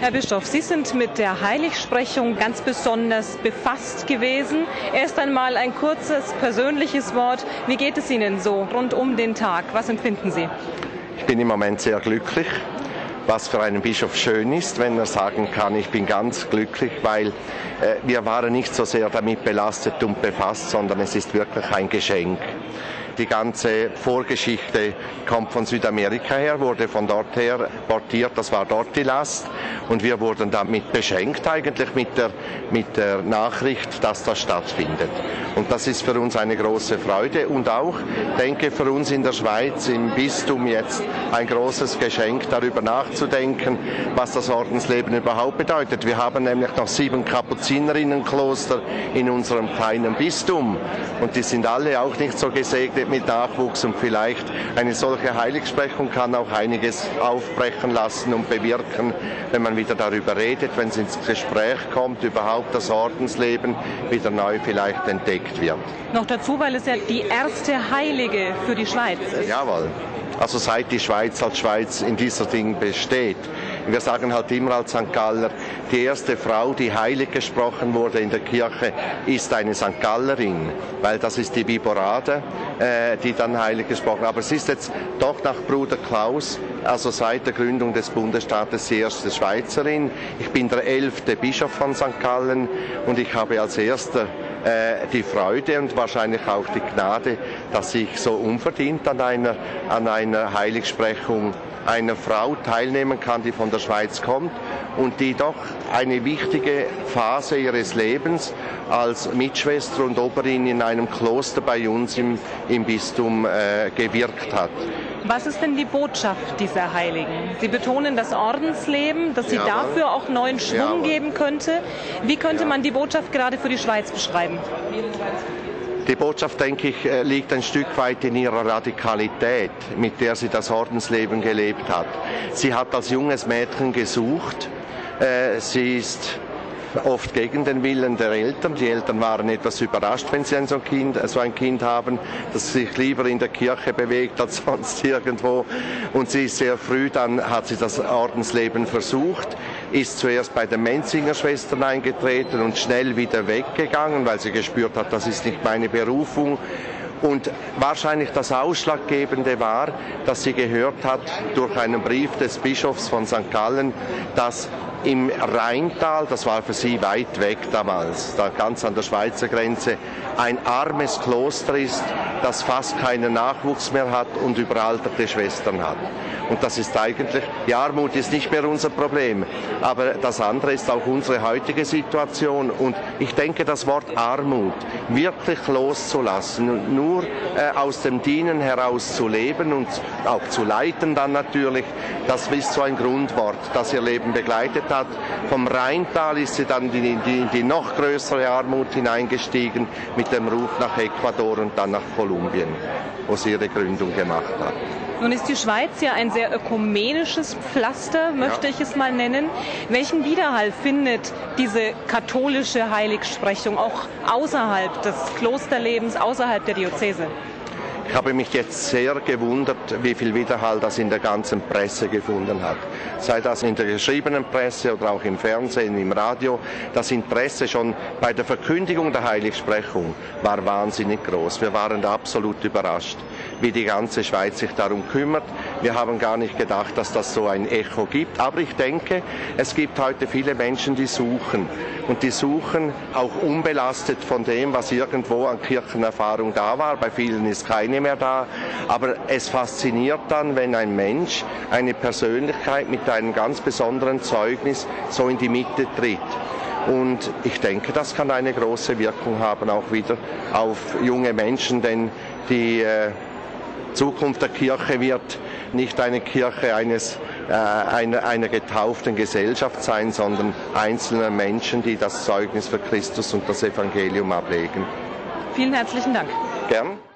Herr Bischof, Sie sind mit der Heiligsprechung ganz besonders befasst gewesen. Erst einmal ein kurzes persönliches Wort. Wie geht es Ihnen so rund um den Tag? Was empfinden Sie? Ich bin im Moment sehr glücklich, was für einen Bischof schön ist, wenn er sagen kann, ich bin ganz glücklich, weil wir waren nicht so sehr damit belastet und befasst, sondern es ist wirklich ein Geschenk. Die ganze Vorgeschichte kommt von Südamerika her, wurde von dort her portiert, das war dort die Last. Und wir wurden damit beschenkt eigentlich mit der Nachricht, dass das stattfindet. Und das ist für uns eine große Freude und auch, denke für uns in der Schweiz, im Bistum jetzt ein großes Geschenk, darüber nachzudenken, was das Ordensleben überhaupt bedeutet. Wir haben nämlich noch 7 Kapuzinerinnenkloster in unserem kleinen Bistum und die sind alle auch nicht so gesegnet mit Nachwuchs und vielleicht eine solche Heiligsprechung kann auch einiges aufbrechen lassen und bewirken, wenn man wieder darüber redet, wenn es ins Gespräch kommt, überhaupt das Ordensleben wieder neu vielleicht entdeckt wird. Noch dazu, weil es ja die erste Heilige für die Schweiz ist. Jawohl. Also seit die Schweiz als Schweiz in dieser Ding besteht. Wir sagen halt immer als St. Galler, die erste Frau, die heilig gesprochen wurde in der Kirche, ist eine St. Gallerin, weil das ist die Biborade, die dann heilig gesprochen hat. Aber es ist jetzt doch nach Bruder Klaus, also seit der Gründung des Bundesstaates, die erste Schweizerin. Ich bin der 11. Bischof von St. Gallen und ich habe als erster die Freude und wahrscheinlich auch die Gnade, dass ich so unverdient an einer Heiligsprechung einer Frau teilnehmen kann, die von der Schweiz kommt und die doch eine wichtige Phase ihres Lebens als Mitschwester und Oberin in einem Kloster bei uns im Bistum gewirkt hat. Was ist denn die Botschaft dieser Heiligen? Sie betonen das Ordensleben, dass sie dafür auch neuen Schwung geben könnte. Wie könnte man die Botschaft gerade für die Schweiz beschreiben? Die Botschaft, denke ich, liegt ein Stück weit in ihrer Radikalität, mit der sie das Ordensleben gelebt hat. Sie hat als junges Mädchen gesucht. Sie ist oft gegen den Willen der Eltern. Die Eltern waren etwas überrascht, wenn sie so ein Kind haben, das sich lieber in der Kirche bewegt als sonst irgendwo. Und sie ist sehr früh, dann hat sie das Ordensleben versucht, ist zuerst bei den Menzinger-Schwestern eingetreten und schnell wieder weggegangen, weil sie gespürt hat, das ist nicht meine Berufung. Und wahrscheinlich das Ausschlaggebende war, dass sie gehört hat durch einen Brief des Bischofs von St. Gallen, dass im Rheintal, das war für sie weit weg damals, da ganz an der Schweizer Grenze, ein armes Kloster ist, das fast keinen Nachwuchs mehr hat und überalterte Schwestern hat. Und das ist eigentlich, die Armut ist nicht mehr unser Problem, aber das andere ist auch unsere heutige Situation. Und ich denke, das Wort Armut wirklich loszulassen und nur aus dem Dienen heraus zu leben und auch zu leiten dann natürlich, das ist so ein Grundwort, das ihr Leben begleitet hat. Vom Rheintal ist sie dann in die noch größere Armut hineingestiegen mit dem Ruf nach Ecuador und dann nach Kolumbien, wo sie ihre Gründung gemacht hat. Nun ist die Schweiz ja ein sehr ökumenisches Pflaster, möchte ich es mal nennen. Welchen Widerhall findet diese katholische Heiligsprechung auch außerhalb des Klosterlebens, außerhalb der Diözese? Ich habe mich jetzt sehr gewundert, wie viel Widerhall das in der ganzen Presse gefunden hat. Sei das in der geschriebenen Presse oder auch im Fernsehen, im Radio. Das Interesse schon bei der Verkündigung der Heiligsprechung war wahnsinnig groß. Wir waren da absolut überrascht, wie die ganze Schweiz sich darum kümmert. Wir haben gar nicht gedacht, dass das so ein Echo gibt. Aber ich denke, es gibt heute viele Menschen, die suchen. Und die suchen auch unbelastet von dem, was irgendwo an Kirchenerfahrung da war. Bei vielen ist keine mehr da. Aber es fasziniert dann, wenn ein Mensch, eine Persönlichkeit mit einem ganz besonderen Zeugnis so in die Mitte tritt. Und ich denke, das kann eine große Wirkung haben, auch wieder auf junge Menschen, denn die Zukunft der Kirche wird nicht eine Kirche einer getauften Gesellschaft sein, sondern einzelner Menschen, die das Zeugnis für Christus und das Evangelium ablegen. Vielen herzlichen Dank. Gern.